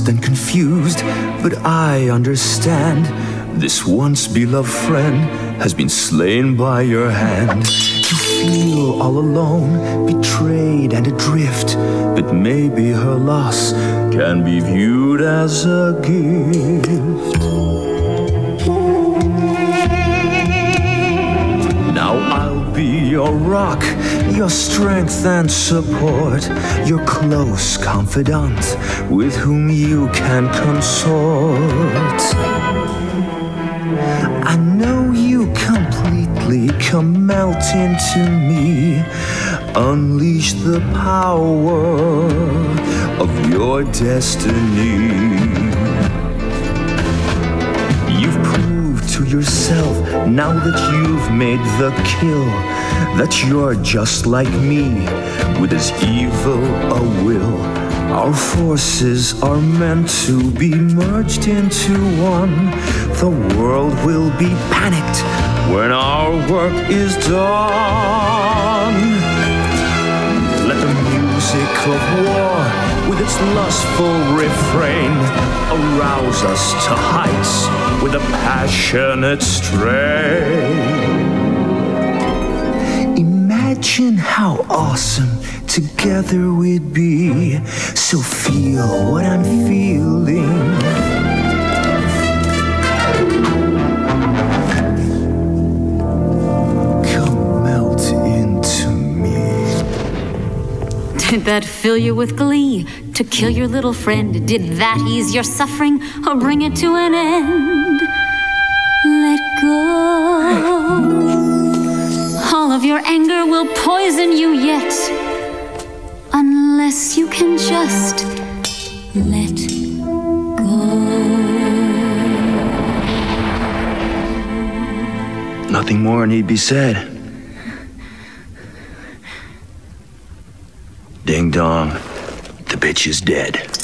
lost and confused, but I understand. This once beloved friend has been slain by your hand. You feel all alone, betrayed and adrift, but maybe her loss can be viewed as a gift. Now I'll be your rock, your strength and support, your close confidant with whom you can consort. I know you completely come melt into me, unleash the power of your destiny. You've proved to yourself, now that you've made the kill, that you're just like me, with as evil a will. Our forces are meant to be merged into one. The world will be panicked when our work is done. Let the music of war, with its lustful refrain, arouse us to heights with a passionate strain. Imagine how awesome together we'd be, so feel what I'm feeling. Come melt into me. Did that fill you with glee? To kill your little friend, did that ease your suffering or bring it to an end? Let go. All of your anger will poison you yet, unless you can just let go. Nothing more need be said. Ding dong, the bitch is dead.